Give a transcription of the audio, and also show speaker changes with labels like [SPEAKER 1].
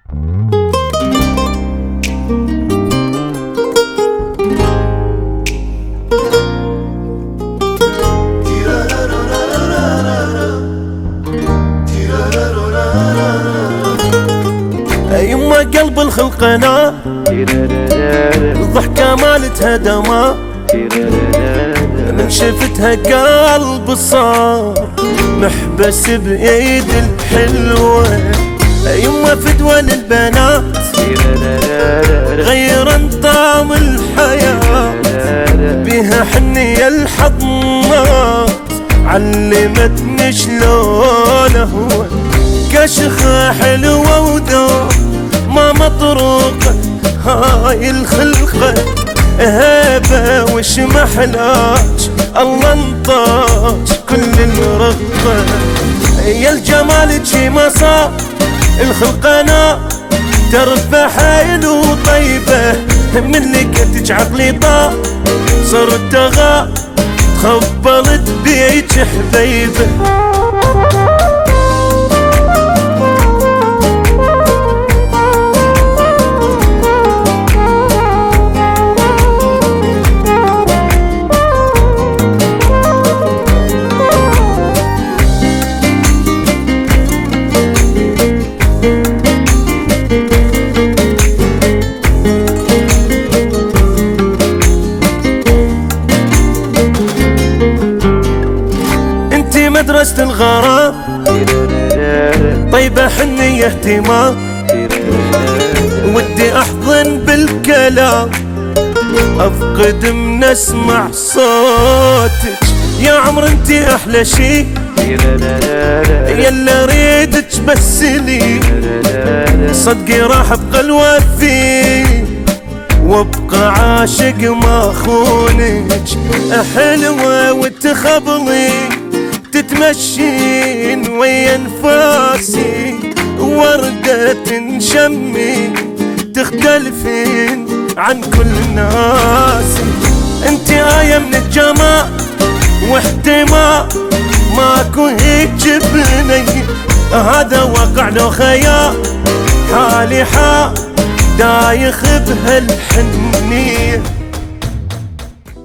[SPEAKER 1] يما قلب الخلقنا الضحكة مالتها دما، من شفتها قلب صار محبس بإيد الحلوة. يما فدوى للبنات غير طعم الحياة، بها حنية الحضنات علمتني شلون هو كشخة حلوة وذوق ما مطروقة. هاي الخلقة هبة وش محلاج، الله انطاج كل الرقة. يا الجمال جي ما صار الخلقنا ترفع حيل وطيبة، من لقيتك عقلي طار صرت غا تخبلت بيك حبيبة. مدرسة الغرام طيبة حنية اهتمام، ودي احضن بالكلام افقد من اسمع صوتك. يا عمر انتي احلى شي يلا ريدك بس لي، صدقي راح ابقى الوفي وابقى عاشق ما خونك. حلوة وتخبلي تتمشين ويا انفاسي، وردة تنشمي تختلفين عن كل الناس. انت آية من الجمال واحتمال ماكو هيك جبني، هذا واقع لو خيال حالي حال دايخ بهالحنية.